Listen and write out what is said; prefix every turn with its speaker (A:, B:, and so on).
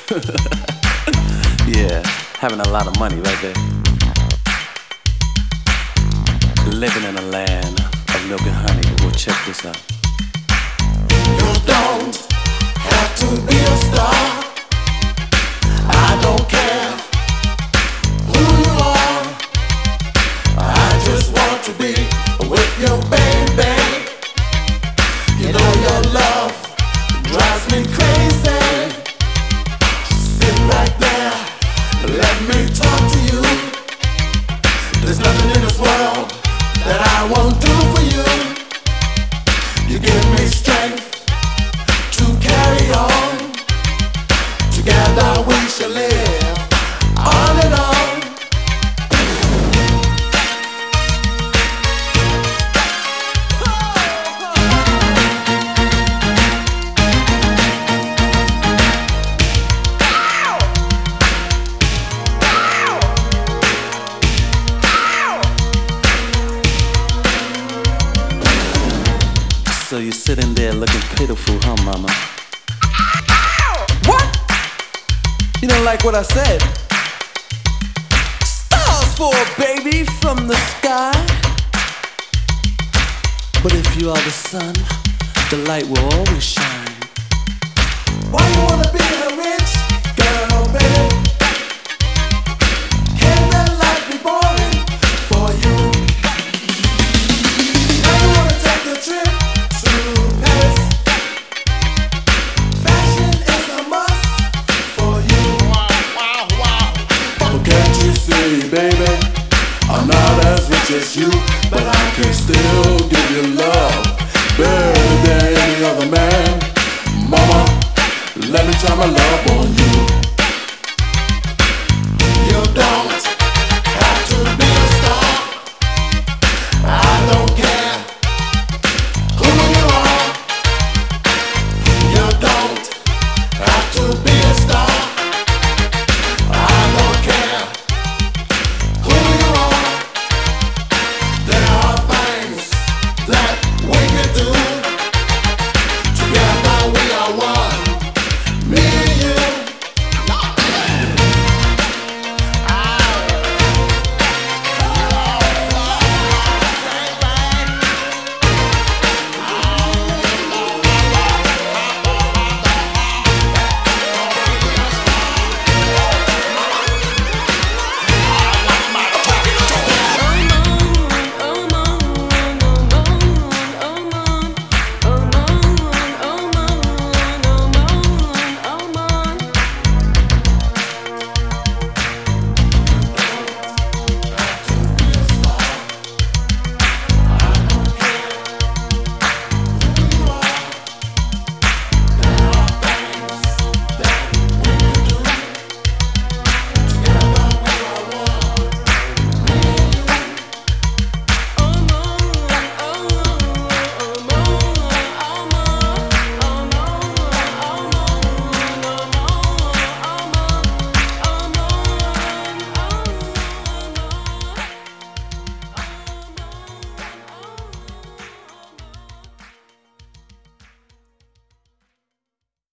A: Yeah, having a lot of money right there. Living in a land of milk and honey. Well, check this out.
B: You don't have to be a star. I don't care who you are. I just want to be with you, baby. You know your love drives me crazy. Sit right there, let me talk to you. There's nothing in this world that I won't do for you. You give me strength to carry on. Together we shall live on and on.
A: So you're sitting there looking pitiful, huh, mama?
B: What?
A: You don't like what I said? Stars for a baby from the sky. But if you are the sun, the light will always shine.
B: Why you wanna be a rich girl, baby? Can that life be boring for you? Now you wanna take a trip to Paris. Fashion is a must for you. But can't you see, baby? I'm not as rich as you, but I can still give you love better than any other man. Mama, let me try my love on you.